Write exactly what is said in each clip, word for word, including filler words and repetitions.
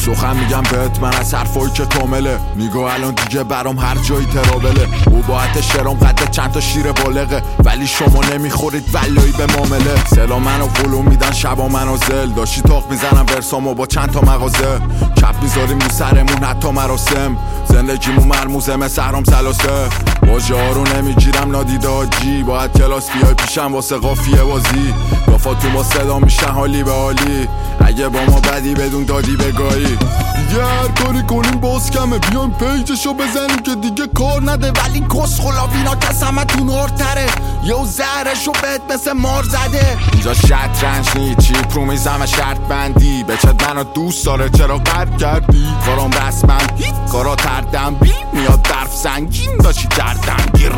سخن میگم بهت من از حرفایی که کامله. میگو الان دیگه برام هر جایی ترابله. او باعت شرام قد چند تا شیر بالغه، ولی شما نمیخورید ولایی به معامله. سلا منو فلو میدن شبا منازل، داشتی تاق میزنم ورسامو با چند تا مغازه. کپ میذاریم رو سرمون حتی مراسم، زندگیمون مرموزه مثل حرام سلاسه. واژه ها رو نمیگیرم نادیده آجی، باید کلاس بیای پیشم واسه قافیه بازی. گافاتون با صدا میشن حالی به حالی، اگه با ما بدی بدون دادی بگاهی. دیگه هر کاری کنیم باز کمه، بیایم پیجشو بزنیم که دیگه کار نده. ولی کس خلابینا کس همه تون هارتره، یو زهرشو بهت مثل مار زده. اینجا شطرنج نی چیپ رو میزم شرط بندی، بچت منو دوست داره چرا قرد کردی. کارام رسمم هیت کارا تردم بی، میاد درف سنگین داشتی دردم گیر.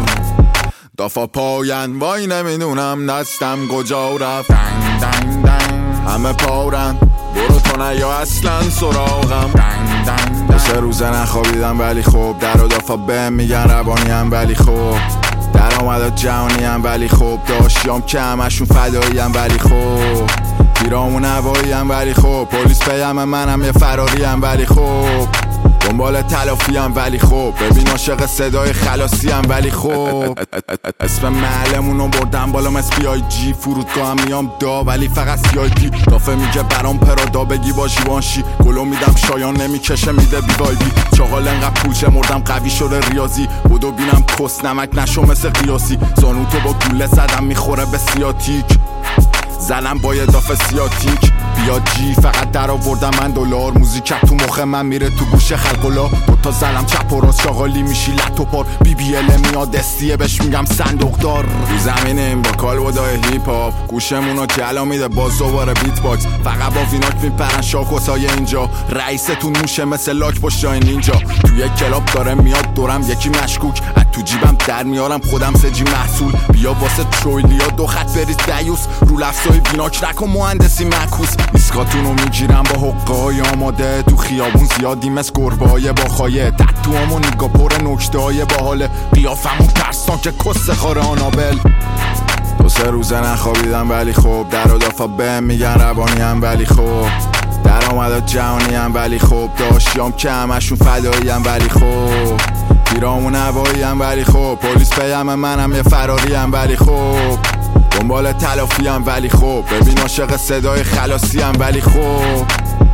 دافا پاین وای نمیدونم دستم کجا رفت. دنگ دنگ دنگ همه پارن برو تو نه یا اصلا سراغم. دنگ دنگ دنگ سه روزه نخوابیدم ولی خوب، در و دافا بهم میگن روانیم ولی خوب. درآمد جهانیم ولی خوب، داشیام که همشون فداییم ولی خوب. پیرامون هواییم ولی خوب، پلیس پیم منم یه فراریم ولی خوب. دنبال تلافیم ولی خوب، ببین عاشق صدای خلاصیم ولی خوب. اسم محلمونو بردم بالا مثل بی آی جی، فرودگاه هم میام دا ولی فقط سی آی پی. دافه میگه برام پرادا بگی با جیوانشی، گلو میدم شایان نمیکشه میده بی وای بی. چاقال انقدر پولچه مردم قوی شده ریاضی، بودو بینم کس نمک نشو مثل قیاسی. زانو تو با گوله زدم میخوره به سیاتیک، زنم با یه دافه سیاتیک. بیا جی فقط در آوردم من دلار، موزیکت تو مخ من میره تو گوش خلقلا. دوتا زلم چپ و راست شاغالی میشی لط و پار، بی بی ال میاد دستیه بهش میگم صندوق دار. رو زمینیم با کالبدای هیپ هاپ، گوشمونو جلا میده باز دوباره بیت باکس. فقط با ویناک میپرن شاکوسای اینجا، رئیستون موشه مثل لاک پشتای نینجا. توی کلاب داره میاد دورم یکی مشکوک، از تو جیبم در میارم خودم سجی محصول. بیا واسه ترویلیا دو خط بریز دیوس، رو لفظای ویناک نکن مهندسی معکوس. ایسکاتونو میگیرم با حقه های آماده، تو خیابون زیادی مثل گربه های با خایه. تتو همون نیگا پر نکته های باحاله، قیافمون ترسان که کس خاره آنابل. دو سه روزه نخوابیدم ولی خوب، در و دافا بهم میگن روانیم ولی خوب. درآمد جهانیم ولی خوب، داشیام که همشون فداییم ولی خوب. پیرامون هواییم ولی خوب، پلیس پیم منم یه فراریم ولی خوب. دنبال تلافیم ولی خوب، ببین عاشق صدای خلاصیم ولی خوب.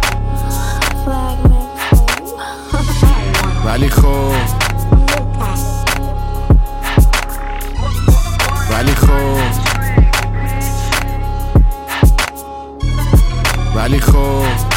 ولی خوب ولی خوب ولی خوب